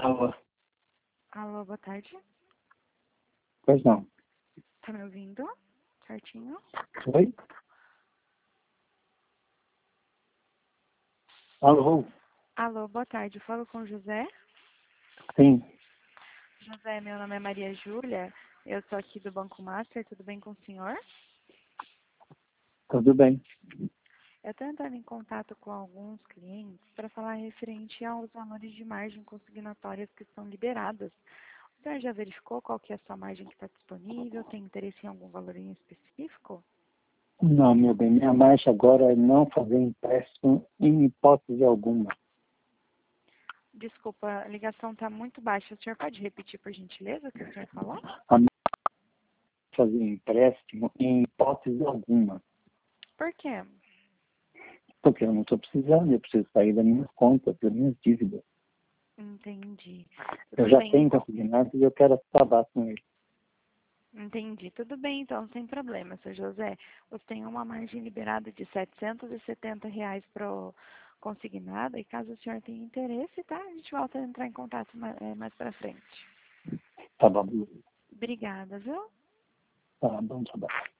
Alô, Alô, boa tarde. pois não. Tá me ouvindo? Certinho? Oi? Alô? Alô, boa tarde. Falo com o José. Sim, José, meu nome é Maria Júlia. Eu sou aqui do Banco Master. Tudo bem com o senhor? tudo bem. Eu estou entrando em contato com alguns clientes para falar referente aos valores de margem consignatórias que estão liberadas. O senhor já verificou qual que é a sua margem que está disponível? Tem interesse em algum valor em específico? Não, meu bem, minha marcha agora é não fazer empréstimo em hipótese alguma. Desculpa, a ligação está muito baixa. O senhor pode repetir, por gentileza, o que o senhor falou? A minha é fazer empréstimo em hipótese alguma. Por quê? Porque eu não estou precisando, eu preciso sair das minhas contas, das minhas dívidas. Entendi. Eu Tudo já bem, tenho então. consignado e eu quero acabar com ele. Entendi. Tudo bem, então, sem problema, seu José. Você tem uma margem liberada de R$ 770 para o consignado e caso o senhor tenha interesse, tá? A gente volta a entrar em contato mais para frente. Tá bom, Obrigada, viu? tá bom trabalho.